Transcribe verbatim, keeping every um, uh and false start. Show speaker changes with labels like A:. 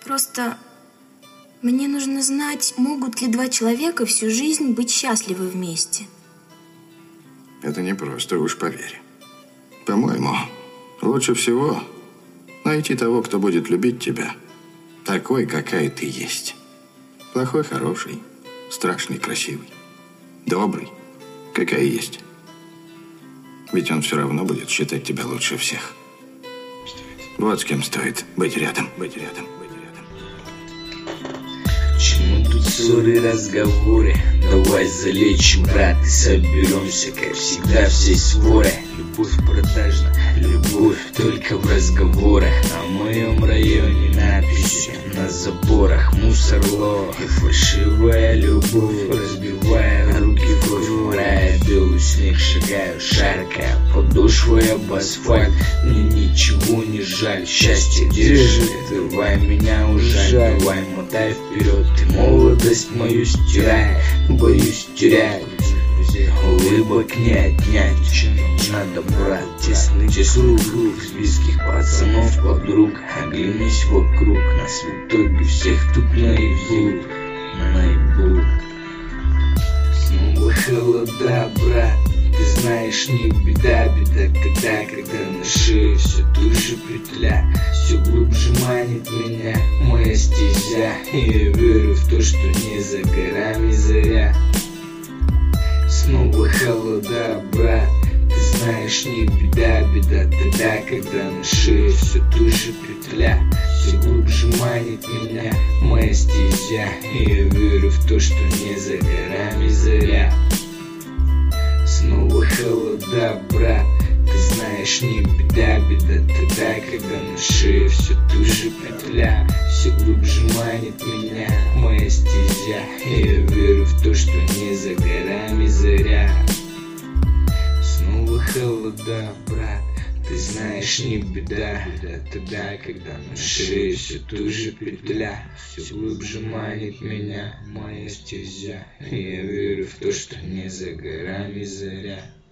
A: Просто мне нужно знать, могут ли два человека всю жизнь быть счастливы вместе.
B: Это непросто, уж поверь. По-моему, лучше всего найти того, кто будет любить тебя такой, какая ты есть. Плохой, хороший, страшный, красивый, добрый, какая есть. Ведь он все равно будет считать тебя лучше всех. Вот с кем стоит быть рядом, быть рядом, быть рядом.
C: Чему тут ссоры, разговоры? Давай залечим, брат, и соберемся, как всегда, всей сворой. Любовь продажна, любовь только в разговорах. На моем районе надписи на заборах: мусор, лох и фальшивая любовь, разбивая руки в кровь, рая белый снег, шагаю, шаркая подошвой об асфальт. Мне ничего не жаль, счастье держит, давай меня ужаль, давай мотай вперед, ты молодость мою стирай, боюсь терять. Улыбок не отнять, чем надо, брат. Тесный круг с близких пацанов, подруг. Оглянись вокруг, нас в итоге всех тут наебут, наебут. Снова холода, брат. Ты знаешь, не беда, беда тогда, когда на шее все туже петля, все глубже манит меня моя стезя. И я верю в то, что не за горами заря. Снова холода, брат. Ты знаешь, не беда, беда тогда, когда на шее все туже петля, все глубже манит меня моя стезя. И я верю в то, что не за горами заря. Снова холода, брат. Ты знаешь, не беда, беда тогда, когда на шее все туже петля, все глубже манит меня моя стезя. И я верю в то, что не за горами заря. Снова холода, брат. Ты знаешь, не беда, беда тогда, когда на шее все туже петля, все глубже манит меня моя стезя. И я верю в то, что не за горами заря.